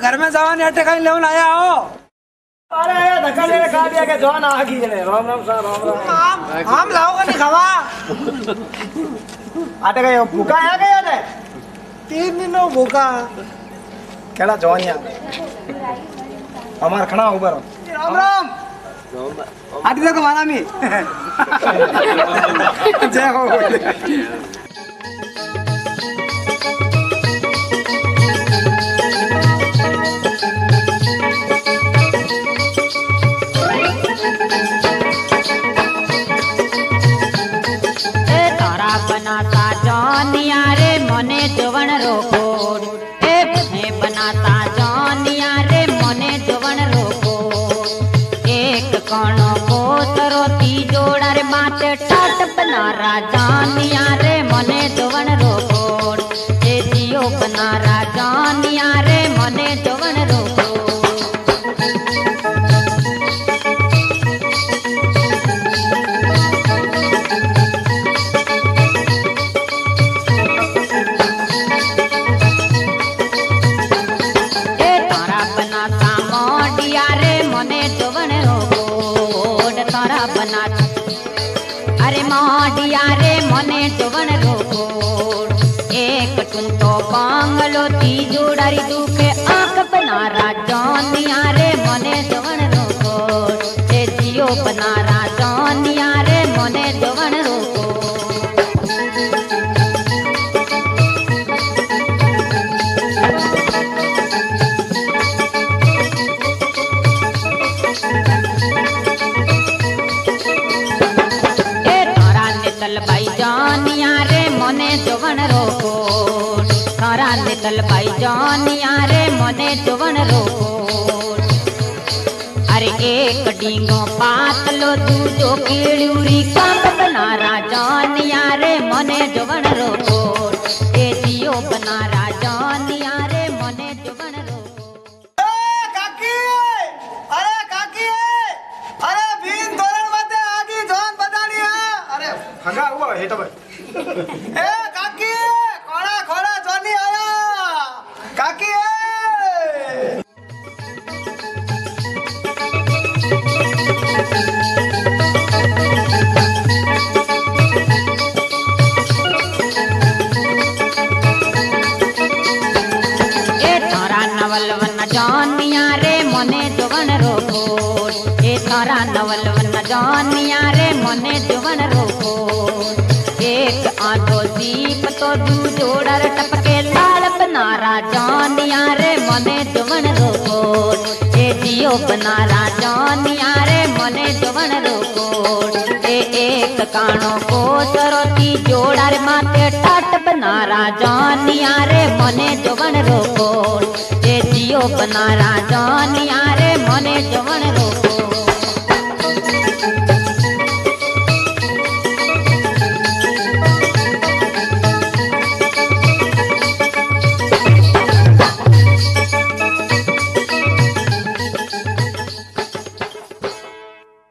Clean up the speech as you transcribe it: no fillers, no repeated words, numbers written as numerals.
घर में जवान अटे कहीं लेवन आया हो। अरे आया धक्का देने खा दिया के जवान आ गई जने। राम राम सर राम राम। हम लाओगे नहीं खावा। आटे का भूखा आ गया ने 3 दिनों भूखा। केड़ा जवानिया हमार खड़ा ऊपर। राम राम। आटे देखो माना मी। जय हो। बनाता जानिया रे मने जवन रोकोड ए बने बनाता जानिया रे मने जवन रोकोड एक कणो कोतरो ती जोड़ा रे माते टाट बनारा जानिया रे मने जवन रोकोड ए जियो बनारा जानिया रे मने जवन रोकोड। अरे माडिया रे मने जवन रोकोड एक टुन तो बांगलो ती जोड़ारी दुखे आंख बनारा जानिया रे मने जवन रोकोड ए जियो बनारा जानिया रे मने जवन रोकोड। भाई जानिया रे मने जवन रोकोड थारा निकल भाई जानिया रे मने जवन रोकोड। अरे एक डींगो पातलो दूजो कीड़ूरी कांप बनारा जानिया रे मने जवन रोकोड ए जियो बनारा जानिया रे मने जवन रोकोड। काकी अरे काकी अरे भीन तोरण मते आगी जान बतानी है। अरे भगा हुआ है तो भाई। ए काकी कोड़ा कोड़ा जानी आया काकी जानिया रे मने जवन रोकोड ए थारा नवल वन जानिया रे मने जवन रोकोड एक आधो दीप तो दू जोड़र टपके लाल बनारा जानिया रे मने जवन रोकोड ए जियो बनारा जानिया रे मने जवन रोकोड ए एक कानो को सरोती जोड़र माते टाट बनारा जानिया रे मने जवन रोकोड जियो बनारा जानिया रे मने जवन रोकोड।